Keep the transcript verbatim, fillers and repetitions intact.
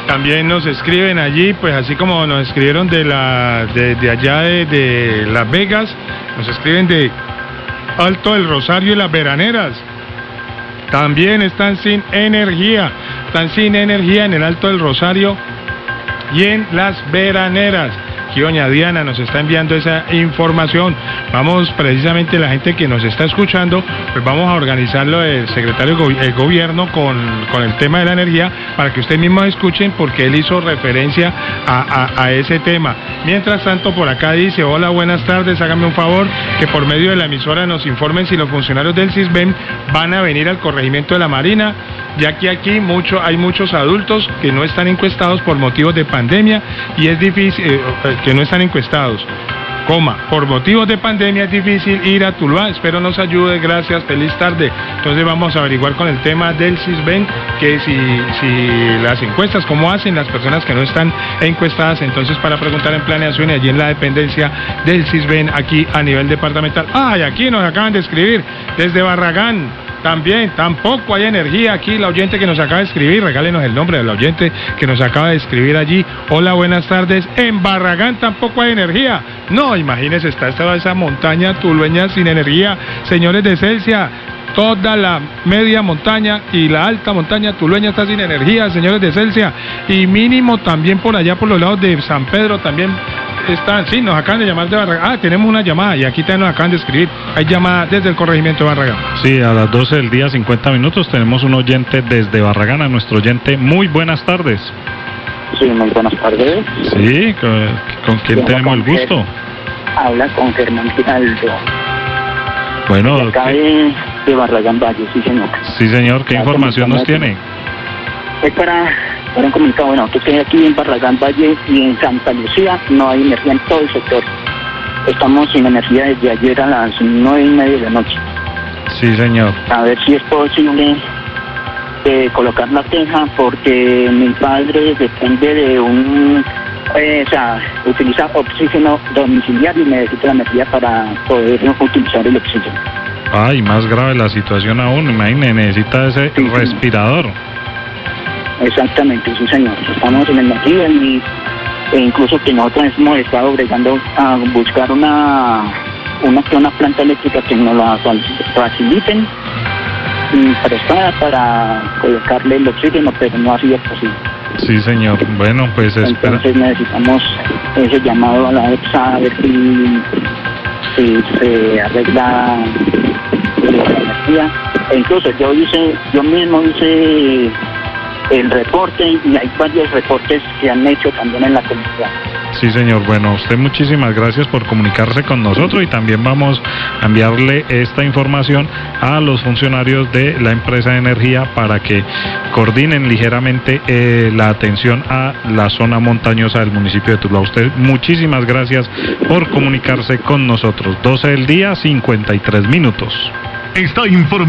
También nos escriben allí, pues así como nos escribieron de la de, de allá de, de Las Vegas, nos escriben de Alto del Rosario y Las Veraneras. También están sin energía, están sin energía en el Alto del Rosario y en Las Veraneras. Aquí doña Diana nos está enviando esa información. Vamos, precisamente la gente que nos está escuchando, pues vamos a organizarlo el secretario del gobierno con, con el tema de la energía para que ustedes mismos escuchen porque él hizo referencia a, a, a ese tema. Mientras tanto, por acá dice, hola, buenas tardes, háganme un favor que por medio de la emisora nos informen si los funcionarios del CISBEN van a venir al corregimiento de la Marina, ya que aquí mucho, hay muchos adultos que no están encuestados por motivos de pandemia y es difícil... Eh, que no están encuestados, coma, por motivos de pandemia es difícil ir a Tuluá, espero nos ayude, gracias, feliz tarde. Entonces vamos a averiguar con el tema del CISBEN, que si, si las encuestas, cómo hacen las personas que no están encuestadas, entonces para preguntar en planeación y allí en la dependencia del CISBEN aquí a nivel departamental. Ay, aquí nos acaban de escribir desde Barragán. También, tampoco hay energía aquí, la oyente que nos acaba de escribir, regálenos el nombre de la oyente que nos acaba de escribir allí. Hola, buenas tardes, en Barragán tampoco hay energía. No, imagínense, está esta, esa montaña tulueña sin energía, señores de Celsia. Toda la media montaña y la alta montaña tulueña está sin energía, señores de Celsia. Y mínimo también por allá, por los lados de San Pedro, también están, sí, nos acaban de llamar de Barragán. Ah, tenemos una llamada y aquí también nos acaban de escribir. Hay llamada desde el corregimiento de Barragán. Sí, a las doce del día, cincuenta minutos, tenemos un oyente desde Barragán, a nuestro oyente. Muy buenas tardes. Sí, muy buenas tardes. Sí, ¿con, con quién tenemos el gusto? Habla con Germán Giraldo. Bueno, de acá de, de Barragán Valle, sí señor. Sí señor, ¿qué información nos tiene? Es para, para un comunicado, bueno, que estoy aquí en Barragán Valle y en Santa Lucía no hay energía en todo el sector. Estamos sin energía desde ayer a las nueve y media de la noche. Sí señor. A ver si es posible eh, colocar la teja porque mi padre depende de un... Eh, o sea, utiliza oxígeno domiciliario y necesita la energía para poder utilizar el oxígeno. Ay, más grave la situación aún, imagínese, necesita ese sí, respirador. Exactamente, sí señor, estamos en energía y e incluso que nosotros hemos estado bregando a buscar una, una, una planta eléctrica que nos la faciliten y prestada para colocarle el oxígeno, pero no ha sido posible. Sí, señor. Bueno, pues espera. Entonces necesitamos ese llamado a la EPSA a ver si, si se arregla la energía. E incluso yo hice, yo mismo hice el reporte y hay varios reportes que han hecho también en la comunidad. Sí, señor. Bueno, usted muchísimas gracias por comunicarse con nosotros y también vamos a enviarle esta información a los funcionarios de la empresa de energía para que coordinen ligeramente eh, la atención a la zona montañosa del municipio de Tuluá. Usted muchísimas gracias por comunicarse con nosotros. doce del día, cincuenta y tres minutos. Está informado.